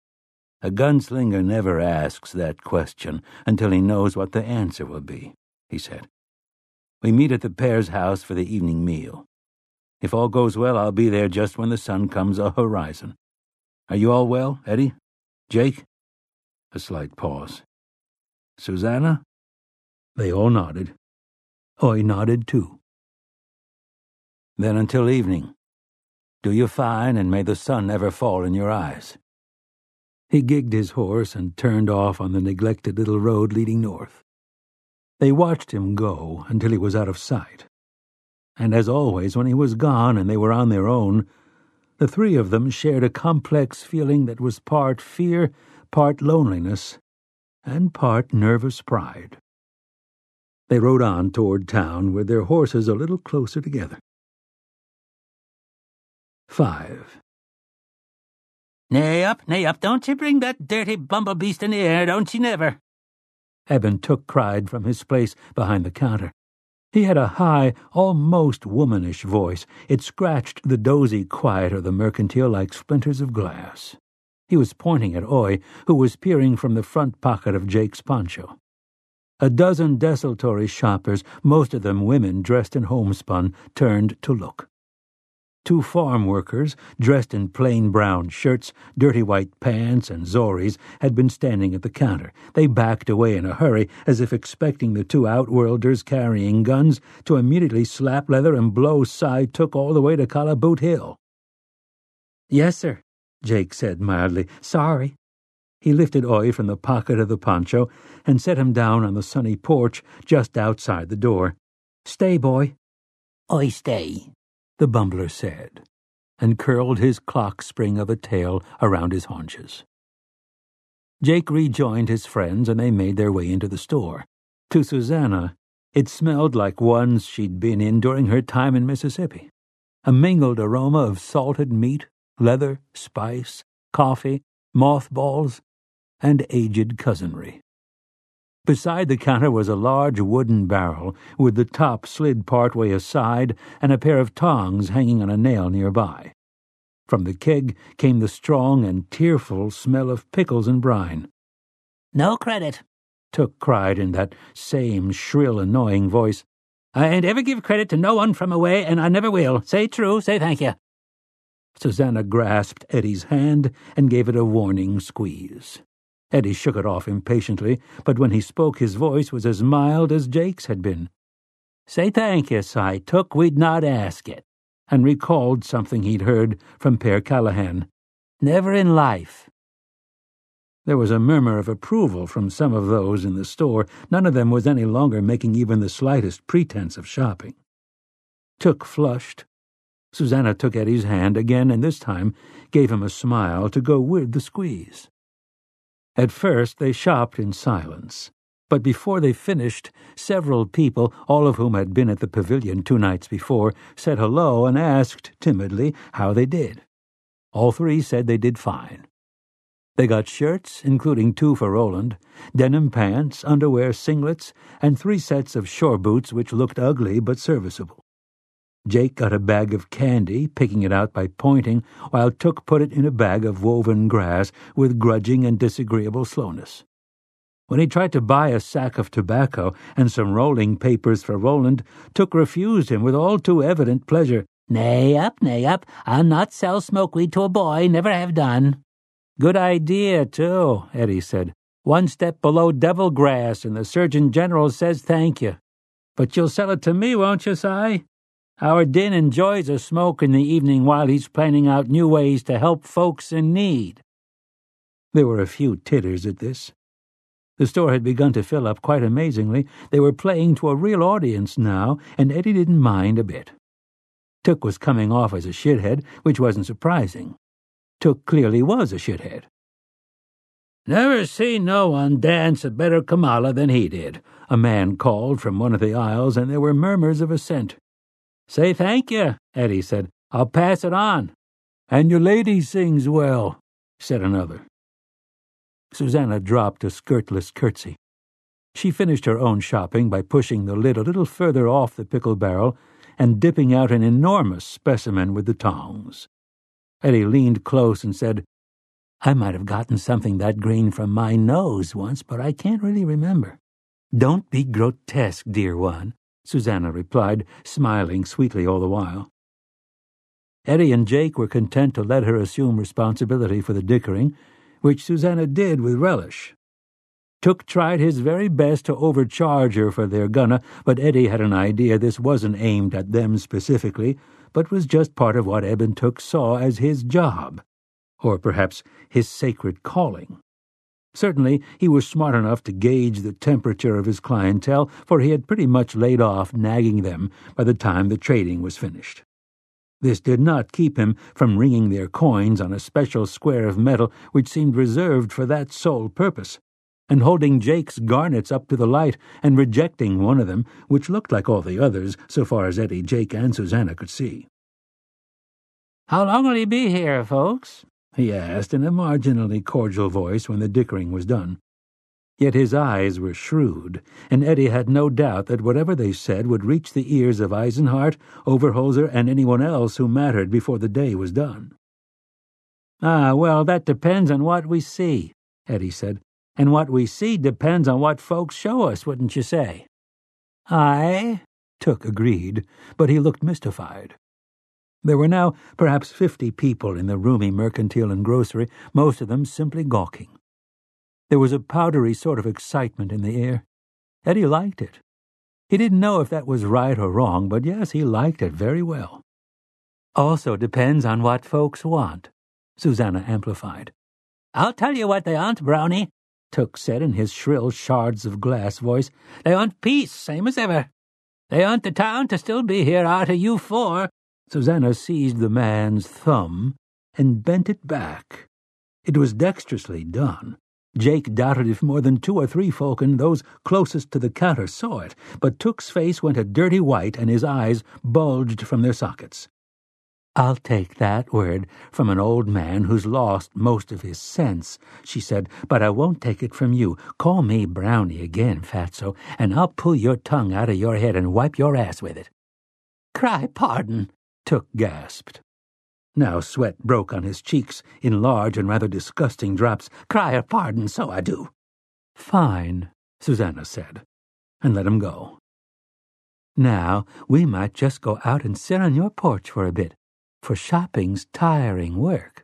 "A gunslinger never asks that question until he knows what the answer will be," he said. "We meet at the pair's house for the evening meal. If all goes well, I'll be there just when the sun comes a-horizon. Are you all well, Eddie? Jake?" A slight pause. "Susanna?" They all nodded. Oy nodded too. "Then until evening. Do you fine, and may the sun never fall in your eyes." He gigged his horse and turned off on the neglected little road leading north. They watched him go until he was out of sight. And as always, when he was gone and they were on their own, the three of them shared a complex feeling that was part fear, part loneliness, and part nervous pride. They rode on toward town with their horses a little closer together. Five. "Nay up, nay up, don't you bring that dirty bumblebeast in here, don't you never?" Eben Took cried from his place behind the counter. He had a high, almost womanish voice. It scratched the dozy quiet of the mercantile like splinters of glass. He was pointing at Oy, who was peering from the front pocket of Jake's poncho. A dozen desultory shoppers, most of them women dressed in homespun, turned to look. Two farm workers, dressed in plain brown shirts, dirty white pants, and zoris, had been standing at the counter. They backed away in a hurry, as if expecting the two outworlders carrying guns to immediately slap leather and blow Cy Took all the way to Calaboot Hill. "Yes, sir," Jake said mildly. "Sorry." He lifted Oy from the pocket of the poncho and set him down on the sunny porch just outside the door. "Stay, boy." "I stay," the bumbler said, and curled his clock spring of a tail around his haunches. Jake rejoined his friends, and they made their way into the store. To Susanna, it smelled like ones she'd been in during her time in Mississippi. A mingled aroma of salted meat, leather, spice, coffee, mothballs, and aged cousinry. Beside the counter was a large wooden barrel with the top slid partway aside and a pair of tongs hanging on a nail nearby. From the keg came the strong and tearful smell of pickles and brine. "No credit," Took cried in that same shrill, annoying voice. "I ain't ever give credit to no one from away, and I never will. Say true, say thank you." Susanna grasped Eddie's hand and gave it a warning squeeze. Eddie shook it off impatiently, but when he spoke his voice was as mild as Jake's had been. "Say thank you, Si Took, we'd not ask it," and recalled something he'd heard from Pere Callahan. "Never in life." There was a murmur of approval from some of those in the store. None of them was any longer making even the slightest pretense of shopping. Took flushed. Susanna took Eddie's hand again, and this time gave him a smile to go with the squeeze. At first they shopped in silence, but before they finished, several people, all of whom had been at the pavilion two nights before, said hello and asked timidly how they did. All three said they did fine. They got shirts, including two for Roland, denim pants, underwear, singlets, and three sets of shore boots which looked ugly but serviceable. Jake got a bag of candy, picking it out by pointing, while Took put it in a bag of woven grass with grudging and disagreeable slowness. When he tried to buy a sack of tobacco and some rolling papers for Roland, Took refused him with all too evident pleasure. "Nay up, nay up, I'll not sell smoke weed to a boy, never have done." "Good idea, too," Eddie said. "One step below devil grass, and the Surgeon General says thank you. But you'll sell it to me, won't you, Si? Our Din enjoys a smoke in the evening while he's planning out new ways to help folks in need." There were a few titters at this. The store had begun to fill up quite amazingly. They were playing to a real audience now, and Eddie didn't mind a bit. Took was coming off as a shithead, which wasn't surprising. Took clearly was a shithead. "Never seen no one dance a better Kamala than he did," a man called from one of the aisles, and there were murmurs of assent. "Say thank you," Eddie said. "I'll pass it on." "And your lady sings well," said another. Susanna dropped a skirtless curtsy. She finished her own shopping by pushing the lid a little further off the pickle barrel and dipping out an enormous specimen with the tongs. Eddie leaned close and said, "I might have gotten something that green from my nose once, but I can't really remember." "Don't be grotesque, dear one," Susanna replied, smiling sweetly all the while. Eddie and Jake were content to let her assume responsibility for the dickering, which Susanna did with relish. Took tried his very best to overcharge her for their gunna, but Eddie had an idea this wasn't aimed at them specifically, but was just part of what Eben Took saw as his job, or perhaps his sacred calling. Certainly he was smart enough to gauge the temperature of his clientele, for he had pretty much laid off nagging them by the time the trading was finished. This did not keep him from ringing their coins on a special square of metal which seemed reserved for that sole purpose, and holding Jake's garnets up to the light and rejecting one of them, which looked like all the others so far as Eddie, Jake, and Susanna could see. "How long'll he be here, folks?" he asked in a marginally cordial voice when the dickering was done. Yet his eyes were shrewd, and Eddie had no doubt that whatever they said would reach the ears of Eisenhart, Overholser, and anyone else who mattered before the day was done. "Ah, well, that depends on what we see," Eddie said. "And what we see depends on what folks show us, wouldn't you say?" "Aye," Took agreed, but he looked mystified. There were now perhaps fifty people in the roomy mercantile and grocery, most of them simply gawking. There was a powdery sort of excitement in the air. Eddie liked it. He didn't know if that was right or wrong, but yes, he liked it very well. "Also depends on what folks want," Susanna amplified. "I'll tell you what they aren't, Brownie," Took said in his shrill shards of glass voice. "They aren't peace, same as ever. They aren't the town to still be here arter you four." Susanna seized the man's thumb and bent it back. It was dexterously done. Jake doubted if more than two or three folk and those closest to the counter saw it, but Took's face went a dirty white and his eyes bulged from their sockets. "I'll take that word from an old man who's lost most of his sense," she said, "but I won't take it from you. Call me Brownie again, Fatso, and I'll pull your tongue out of your head and wipe your ass with it." "Cry pardon," Took gasped. Now sweat broke on his cheeks in large and rather disgusting drops. "Cry a pardon, so I do." "Fine," Susanna said, and let him go. "Now, we might just go out and sit on your porch for a bit, for shopping's tiring work."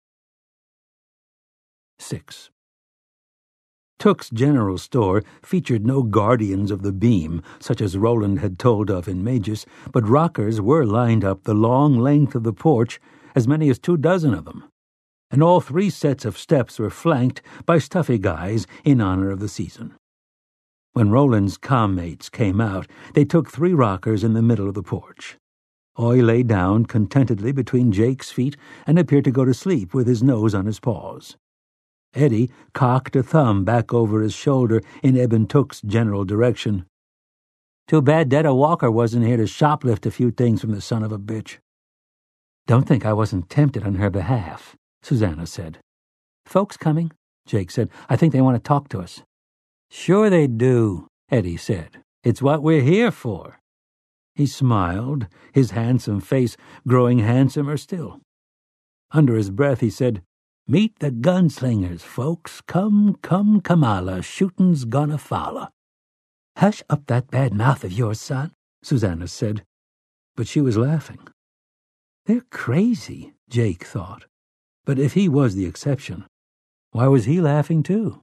Six. Took's general store featured no guardians of the beam, such as Roland had told of in Magus, but rockers were lined up the long length of the porch, as many as two dozen of them, and all three sets of steps were flanked by stuffy guys in honor of the season. When Roland's commates came out, they took three rockers in the middle of the porch. Oy lay down contentedly between Jake's feet and appeared to go to sleep with his nose on his paws. Eddie cocked a thumb back over his shoulder in Eben Took's general direction. "Too bad Detta Walker wasn't here to shoplift a few things from the son of a bitch." "Don't think I wasn't tempted on her behalf," Susanna said. "Folks coming," Jake said. "I think they want to talk to us." "Sure they do," Eddie said. "It's what we're here for." He smiled, his handsome face growing handsomer still. Under his breath he said, "Meet the gunslingers, folks. Come, come, Kamala, shootin's gonna follow." "Hush up that bad mouth of yours, son," Susanna said. But she was laughing. They're crazy, Jake thought. But if he was the exception, why was he laughing too?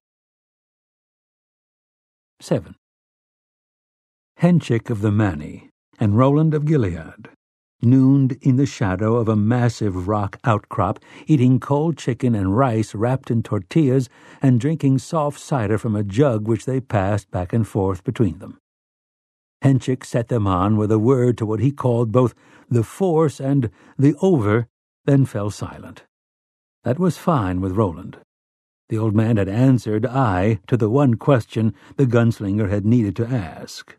Seven. Henchik of the Mani and Roland of Gilead nooned in the shadow of a massive rock outcrop, eating cold chicken and rice wrapped in tortillas and drinking soft cider from a jug which they passed back and forth between them. Henchik set them on with a word to what he called both the force and the over, then fell silent. That was fine with Roland. The old man had answered aye to the one question the gunslinger had needed to ask.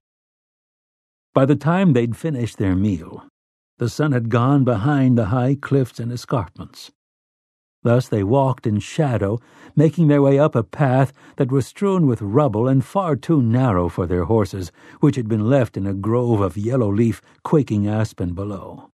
By the time they'd finished their meal, the sun had gone behind the high cliffs and escarpments. Thus they walked in shadow, making their way up a path that was strewn with rubble and far too narrow for their horses, which had been left in a grove of yellow-leaf, quaking aspen below.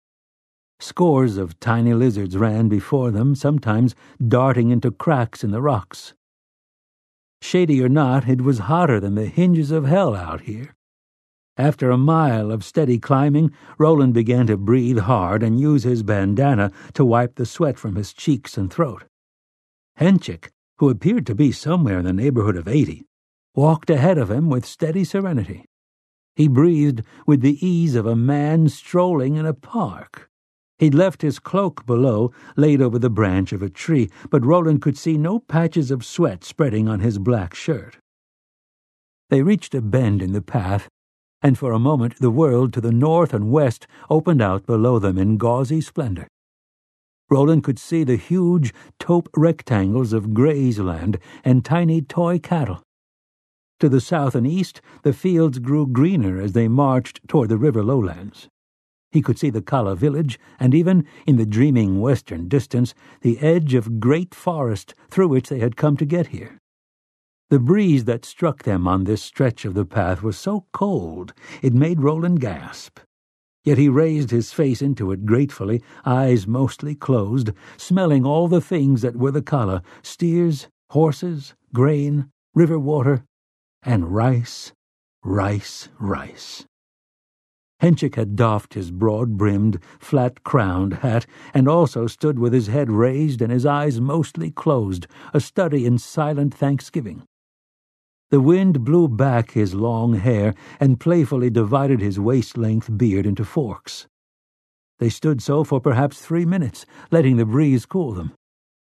Scores of tiny lizards ran before them, sometimes darting into cracks in the rocks. Shady or not, it was hotter than the hinges of hell out here. After a mile of steady climbing, Roland began to breathe hard and use his bandana to wipe the sweat from his cheeks and throat. Henchik, who appeared to be somewhere in the neighborhood of eighty, walked ahead of him with steady serenity. He breathed with the ease of a man strolling in a park. He'd left his cloak below, laid over the branch of a tree, but Roland could see no patches of sweat spreading on his black shirt. They reached a bend in the path, and for a moment the world to the north and west opened out below them in gauzy splendor. Roland could see the huge taupe rectangles of graze land and tiny toy cattle. To the south and east, the fields grew greener as they marched toward the river lowlands. He could see the Kala village, and even, in the dreaming western distance, the edge of great forest through which they had come to get here. The breeze that struck them on this stretch of the path was so cold it made Roland gasp. Yet he raised his face into it gratefully, eyes mostly closed, smelling all the things that were the Kala: steers, horses, grain, river water, and rice, rice, rice. Henchik had doffed his broad-brimmed, flat-crowned hat, and also stood with his head raised and his eyes mostly closed, a study in silent thanksgiving. The wind blew back his long hair and playfully divided his waist-length beard into forks. They stood so for perhaps three minutes, letting the breeze cool them.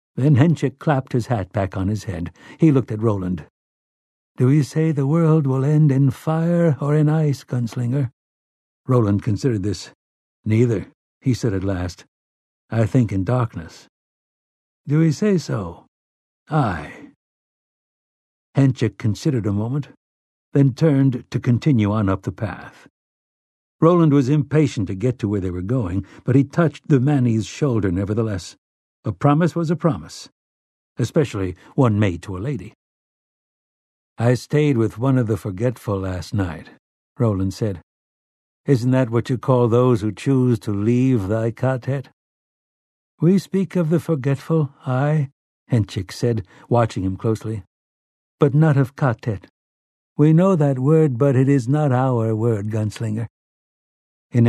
Then Henchik clapped his hat back on his head. He looked at Roland. "Do we say the world will end in fire or in ice, Gunslinger?" Roland considered this. "Neither," he said at last. "I think in darkness." "Do we say so?" "Aye." Henchik considered a moment, then turned to continue on up the path. Roland was impatient to get to where they were going, but he touched the Manny's shoulder nevertheless. A promise was a promise, especially one made to a lady. "I stayed with one of the forgetful last night," Roland said. "Isn't that what you call those who choose to leave thy Katet?" "We speak of the forgetful, aye," Henchik said, watching him closely. "But not of Katet. We know that word, but it is not our word, Gunslinger.